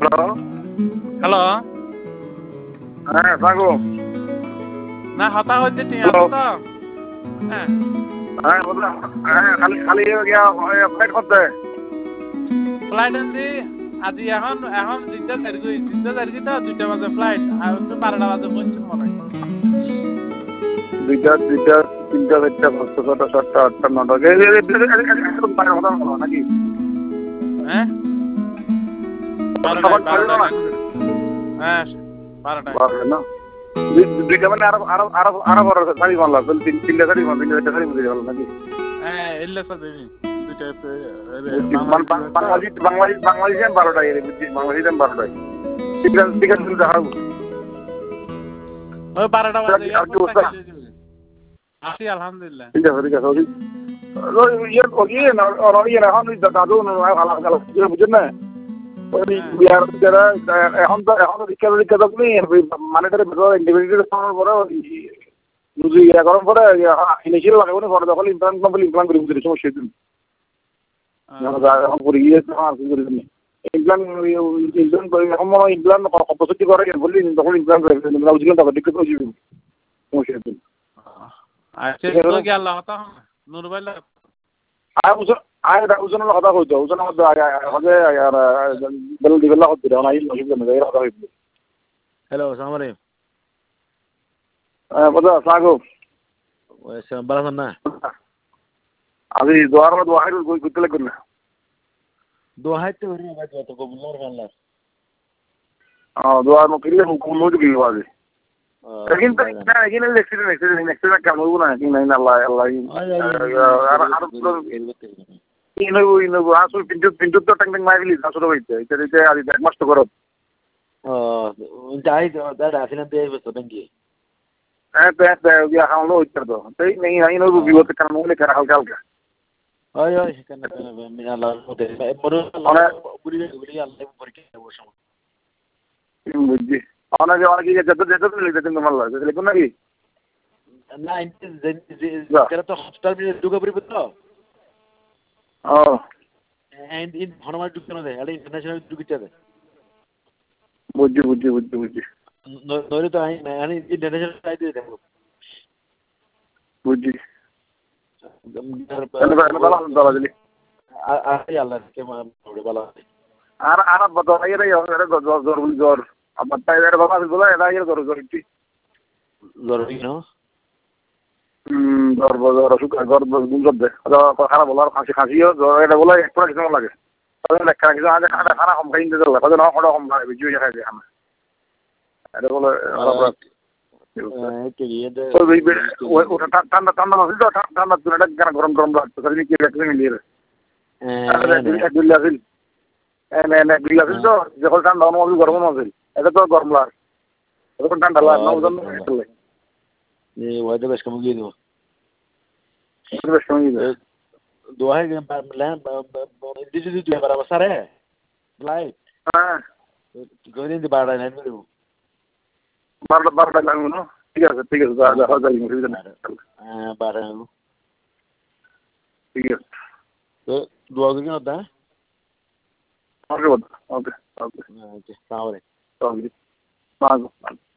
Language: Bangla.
হ্যালো হ্যালো হ্যাঁ সাগো না হতা হচ্ছে ঠিক হ্যালো আছে তো হ্যাঁ হ্যাঁ বললাম হ্যাঁ খালি খালি গিয়া ফ্লাইট করতে ফ্লাইট আনছি আজি এখন এখন 3টা তারিখ তো 2টা বাজে ফ্লাইট আর অন্য 12টা বাজে পৌঁছুন মনে হয় দুইটা দুইটা তিনটা চারটা পাঁচটা ছটা সাতটা আটটা নটা নাকি হ্যাঁ সকাল 12টায় না হ্যাঁ 12টায় না দুইটা মানে আরো আরো আরো আরো বড় শাড়ি মারলাম তিনটা শাড়ি মারলাম তিনটা শাড়ি বুঝে গেল নাকি হ্যাঁ এলে তো দেবি 2টা বাংলাদেশে 12টায় বুঝছি বাংলাদেশে 12টায় ঠিক আছে দেখাবো ওই 12টা বাজে আর কি অবস্থা? আছি আলহামদুলিল্লাহ ঠিক আছে ঠিক আছে এখন দাদু ভালো বুঝছেন না এখন তো শিক্ষা আপনি মানে ইন্ডিপেন্ডেন্ট পরে ইয়ে করার পরে ইনিশিয়াল লাগাবো না পরে যখন ইমপ্লান্ট কমপ্লিট ইমপ্লান্ট করে বুঝতে সমস্যা হইতেন এখন করে গিয়ে ইমপ্লান্ট ইমপ্লান্ট এখন মনে হয় ইমপ্লান্ট অপসিটি করে বললি তখন ইমপ্লান্ট করে বুঝলেন তখন দিকে সমস্যা হইতেন আচ্ছা তো কি আল্লাহ হতা নূর ভাই ওজনের কথা কইতো ওজনের মধ্যে আগে বেল দিবেলা করতে না এই নসিব না এই কথা হইতো হ্যালো আসসালামু আলাইকুম বুঝা সাগো ভালো আছেন না আমি দোয়ার করতে লাগবে না দোহাইতে হরি ভাই তো কবুলর বাংলা দোয়ার মকিলে হুকুম হইতো কি বাজে কিন্তু না এখানে এক্সিডেন্ট কেমন হইব না কি নাই আল্লাহ আল্লাহ আর ইনবো আসল পিন্টু তো টাং মাইলি আসলে হইতে এটা আজ এক মাস তো করো যাই দাদা আসেন দিয়ে বসতো নাকি হ্যাঁ ইয়া হামলো হইতে তো তাই নাই ইনবো বিপদ কারণ মনে করা হালকা হালকা ওই ওই কেন মিনা আল্লাহ মতে মরু পুরি আল্লাহ পরীক্ষা বসো বুঝছি অনেকে অনেকে যেতে লিখতে তোমার লাগে লিখুন নাকি না যেটা তো হসপিটাল ঢুকে পড়বে তো ও ইন হনুমান ঢুকতে না দেয় এটা ইন্টারন্যাশনাল ঢুকতে দেয় বুঝছি নইলে তো আমি ইন্টারন্যাশনাল টাই দিয়ে দেবো বুঝছি আল্লাহ কে ভালো আর জ্বর আমার টাইমের বাবা বলে এরা জ্বর একটি জরুরি না জ্বর অসুখ জ্বর গুঞ্জব দেয় খারাপ বলো আর খাসিও জ্বর এটা বলে একটু কিছু লাগে লেখা কিছু খানা কম খাই দিতে লাগে না খড়া কম খাই বেশি খাই দিয়ে খানা এটা বলে ঠান্ডা ঠান্ডা মাসিল তো ঠান্ডা এটা কেন গরম গরম লাগতো মিলিয়ে আসিল বিল আসিল তো যখন ঠান্ডা অনুমাবিল গরম আসিল এটা তো গরম লাগে তখন ঠান্ডা লাগে না ওজন ওয়াইদে বেশ কম গিয়ে দেবো বেশ কমে গেছে দোহাই দিদি তুই বরাবর সারে লাইট হ্যাঁ গরিন দি বাড়া নাই দেবো 12টা লাগবে না ঠিক আছে দেখা যাই অসুবিধা নেই হ্যাঁ বাড়া ঠিক আছে তো দোয়া করি না দা ওকে ওকে ওকে সালাম আলাইকুম ওকে